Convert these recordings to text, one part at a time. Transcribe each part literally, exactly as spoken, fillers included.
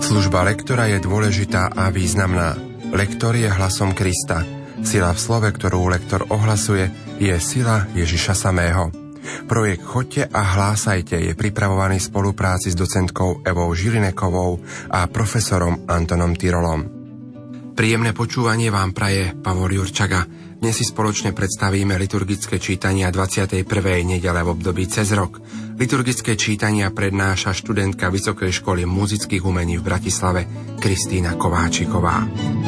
Služba lektora je dôležitá a významná. Lektor je hlasom Krista. Sila v slove, ktorú lektor ohlasuje, je sila Ježiša samého. Projekt Choďte a hlásajte je pripravovaný v spolupráci s docentkou Evou Žilinekovou a profesorom Antonom Tyrolom. Príjemné počúvanie vám praje Pavol Jurčaga. Dnes si spoločne predstavíme liturgické čítania dvadsiatej prvej nedele v období cez rok. Liturgické čítania prednáša študentka Vysokej školy muzických umení v Bratislave Kristína Kováčiková.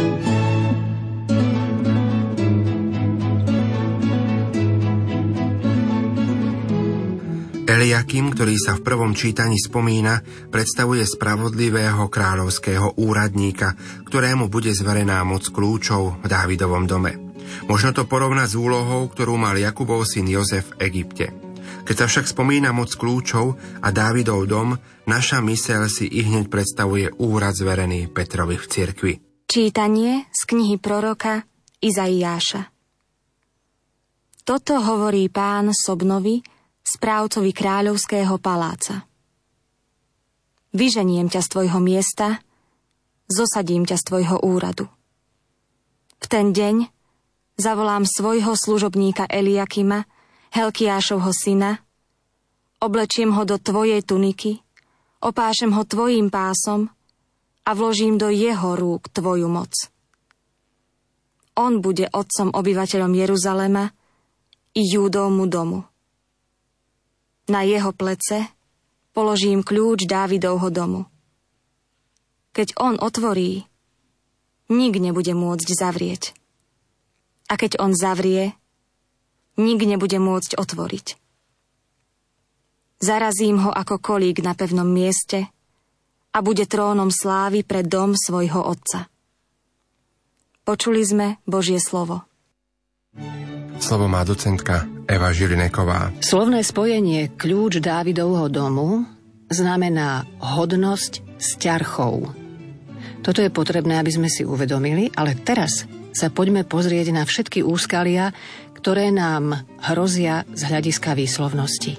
Eliakim, ktorý sa v prvom čítaní spomína, predstavuje spravodlivého kráľovského úradníka, ktorému bude zverená moc kľúčov v Dávidovom dome. Možno to porovnať s úlohou, ktorú mal Jakubov syn Jozef v Egypte. Keď sa však spomína moc kľúčov a Dávidov dom, naša myseľ si ihneď predstavuje úrad zverený Petrovi v cirkvi. Čítanie z knihy proroka Izaiáša. Toto hovorí Pán Sobnovi, správcovi kráľovského paláca. Vyženiem ťa z tvojho miesta, zosadím ťa z tvojho úradu. V ten deň zavolám svojho služobníka Eliakima, Helkiášovho syna, oblečiem ho do tvojej tuniky, opášem ho tvojím pásom a vložím do jeho rúk tvoju moc. On bude otcom obyvateľom Jeruzalema i Júdovmu domu. Na jeho plece položím kľúč Dávidovho domu. Keď on otvorí, nik nebude môcť zavrieť. A keď on zavrie, nik nebude môcť otvoriť. Zarazím ho ako kolík na pevnom mieste a bude trónom slávy pre dom svojho otca. Počuli sme Božie slovo. Slovo má docentka Eva Žilineková. Slovné spojenie kľúč Dávidovho domu znamená hodnosť s ťarchou. Toto je potrebné, aby sme si uvedomili, ale teraz sa poďme pozrieť na všetky úskalia, ktoré nám hrozia z hľadiska výslovnosti.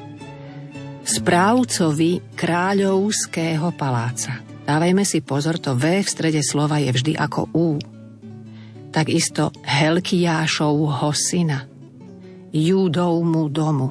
Správcovi kráľovského paláca. Dávajme si pozor, to V v strede slova je vždy ako U. Takisto Helkiášovho syna, Júdovmu domu.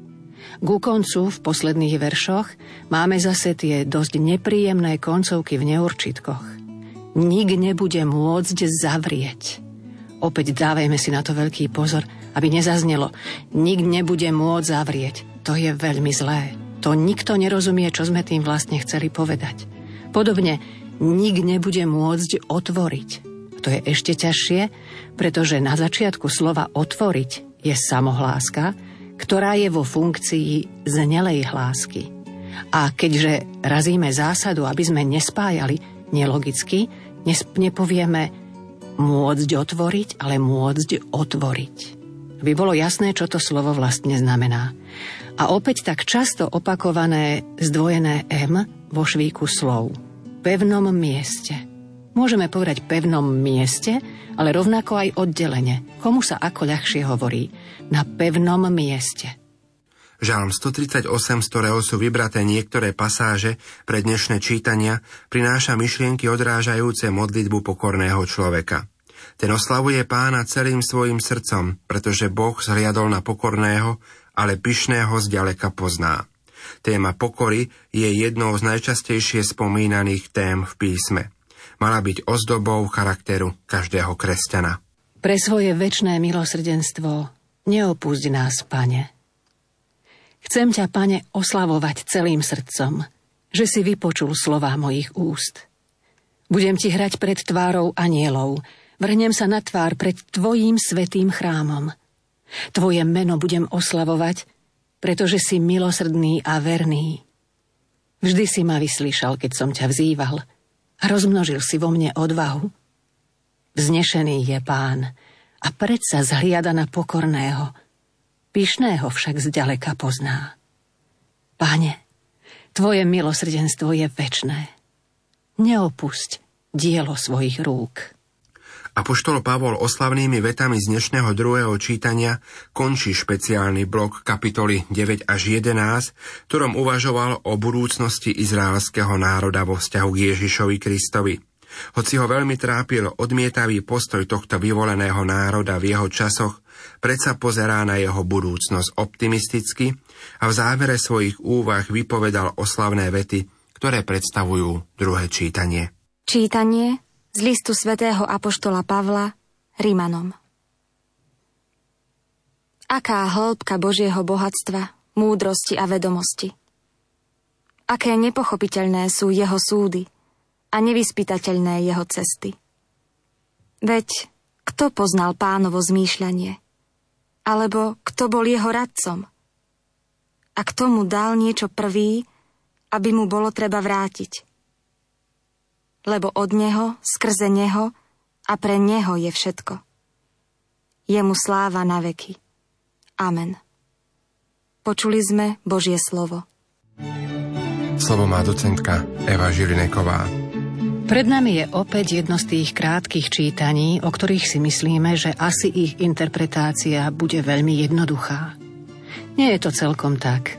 Ku koncu v posledných veršoch máme zase tie dosť nepríjemné koncovky v neurčitkoch. Nik nebude môcť zavrieť. Opäť dávajme si na to veľký pozor, aby nezaznelo. Nik nebude môcť zavrieť. To je veľmi zlé. To nikto nerozumie, čo sme tým vlastne chceli povedať. Podobne, nik nebude môcť otvoriť. To je ešte ťažšie, pretože na začiatku slova otvoriť je samohláska, ktorá je vo funkcii znelej hlásky. A keďže razíme zásadu, aby sme nespájali nelogicky, nepovieme môcť otvoriť, ale môcť otvoriť. Aby bolo jasné, čo to slovo vlastne znamená. A opäť tak často opakované zdvojené M vo švíku slov. Pevnom mieste. Môžeme povedať pevnom mieste, ale rovnako aj oddelene. Komu sa ako ľahšie hovorí? Na pevnom mieste. Žalm stotridsaťosem, z ktorého sú vybraté niektoré pasáže pre dnešné čítania, prináša myšlienky odrážajúce modlitbu pokorného človeka. Ten oslavuje Pána celým svojim srdcom, pretože Boh zhliadol na pokorného, ale pyšného zďaleka pozná. Téma pokory je jednou z najčastejšie spomínaných tém v písme. Mala byť ozdobou charakteru každého kresťana. Pre svoje večné milosrdenstvo neopusť nás, Pane. Chcem ťa, Pane, oslavovať celým srdcom, že si vypočul slová mojich úst. Budem ti hrať pred tvárou anielov, vrhnem sa na tvár pred tvojím svätým chrámom. Tvoje meno budem oslavovať, pretože si milosrdný a verný. Vždy si ma vyslyšal, keď som ťa vzýval, a rozmnožil si vo mne odvahu. Vznešený je Pán a predsa zhliada na pokorného, pyšného však zďaleka pozná. Pane, tvoje milosrdenstvo je večné. Neopusť dielo svojich rúk. Apoštol Pavol oslavnými vetami z dnešného druhého čítania končí špeciálny blok kapitoly deväť až jedenásť, ktorom uvažoval o budúcnosti izraelského národa vo vzťahu k Ježišovi Kristovi. Hoci ho veľmi trápil odmietavý postoj tohto vyvoleného národa v jeho časoch, predsa pozerá na jeho budúcnosť optimisticky a v závere svojich úvah vypovedal oslavné vety, ktoré predstavujú druhé čítanie. Čítanie z listu svätého apoštola Pavla Rimanom. Aká hĺbka Božieho bohatstva, múdrosti a vedomosti. Aké nepochopiteľné sú jeho súdy a nevyspytateľné jeho cesty. Veď kto poznal Pánovo zmýšľanie? Alebo kto bol jeho radcom? A kto mu dal niečo prvý, aby mu bolo treba vrátiť? Lebo od neho, skrze neho a pre neho je všetko. Jemu sláva na veky. Amen. Počuli sme Božie slovo. Slovo má docentka Eva Žilineková. Pred nami je opäť jedno z tých krátkych čítaní, o ktorých si myslíme, že asi ich interpretácia bude veľmi jednoduchá. Nie je to celkom tak.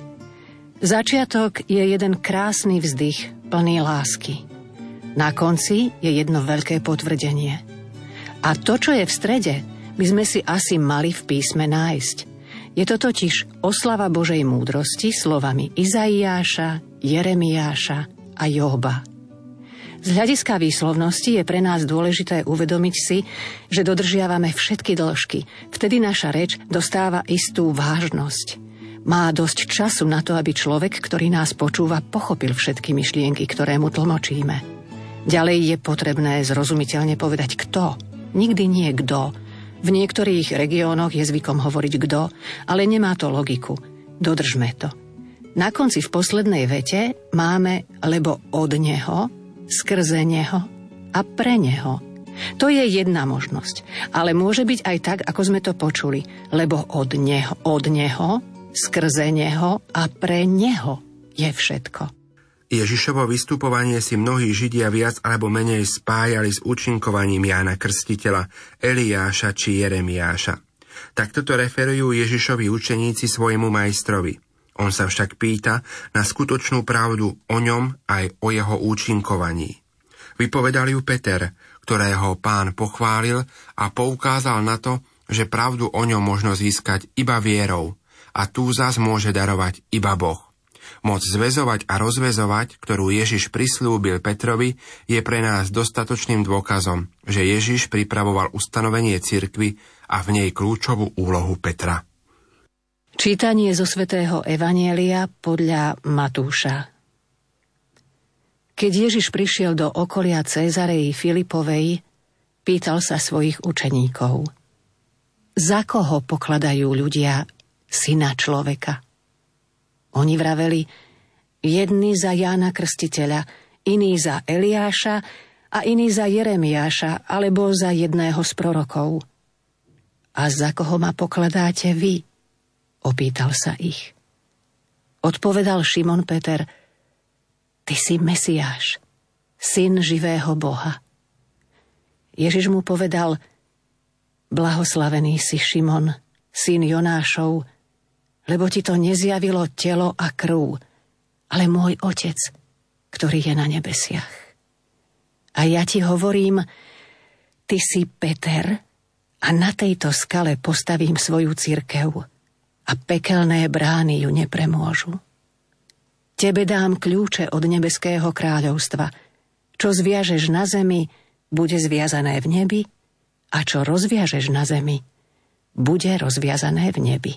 Začiatok je jeden krásny vzdych, plný lásky. Na konci je jedno veľké potvrdenie. A to, čo je v strede, by sme si asi mali v písme nájsť. Je to totiž oslava Božej múdrosti slovami Izaiáša, Jeremiáša a Jóba. Z hľadiska výslovnosti je pre nás dôležité uvedomiť si, že dodržiavame všetky dĺžky. Vtedy naša reč dostáva istú vážnosť. Má dosť času na to, aby človek, ktorý nás počúva, pochopil všetky myšlienky, ktoré mu tlmočíme. Ďalej je potrebné zrozumiteľne povedať kto, nikdy nie kto. V niektorých regiónoch je zvykom hovoriť kto, ale nemá to logiku. Dodržme to. Na konci v poslednej vete máme lebo od neho, skrze neho a pre neho. To je jedna možnosť, ale môže byť aj tak, ako sme to počuli, lebo od neho, od neho, skrze neho a pre neho je všetko. Ježišovo vystupovanie si mnohí Židia viac alebo menej spájali s účinkovaním Jána Krstiteľa, Eliáša či Jeremiáša. Takto to referujú Ježišovi učeníci svojmu majstrovi. On sa však pýta na skutočnú pravdu o ňom aj o jeho účinkovaní. Vypovedal ju Peter, ktorého Pán pochválil a poukázal na to, že pravdu o ňom možno získať iba vierou a tú zas môže darovať iba Boh. Moc zväzovať a rozväzovať, ktorú Ježiš prislúbil Petrovi, je pre nás dostatočným dôkazom, že Ježiš pripravoval ustanovenie cirkvi a v nej kľúčovú úlohu Petra. Čítanie zo svätého Evanjelia podľa Matúša. Keď Ježiš prišiel do okolia Cézarei Filipovej, pýtal sa svojich učeníkov: Za koho pokladajú ľudia syna človeka? Oni vraveli: jedni za Jána Krstiteľa, iní za Eliáša a iní za Jeremiáša alebo za jedného z prorokov. A za koho ma pokladáte vy? Opýtal sa ich. Odpovedal Šimon Peter: Ty si Mesiáš, syn živého Boha. Ježiš mu povedal: Blahoslavený si Šimon, syn Jonášov, lebo ti to nezjavilo telo a krv, ale môj Otec, ktorý je na nebesiach. A ja ti hovorím, ty si Peter a na tejto skale postavím svoju cirkev a pekelné brány ju nepremôžu. Tebe dám kľúče od nebeského kráľovstva. Čo zviažeš na zemi, bude zviazané v nebi, a čo rozviažeš na zemi, bude rozviazané v nebi.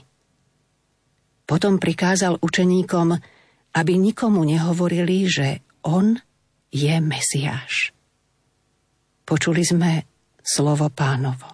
Potom prikázal učeníkom, aby nikomu nehovorili, že on je Mesiáš. Počuli sme slovo Pánovo.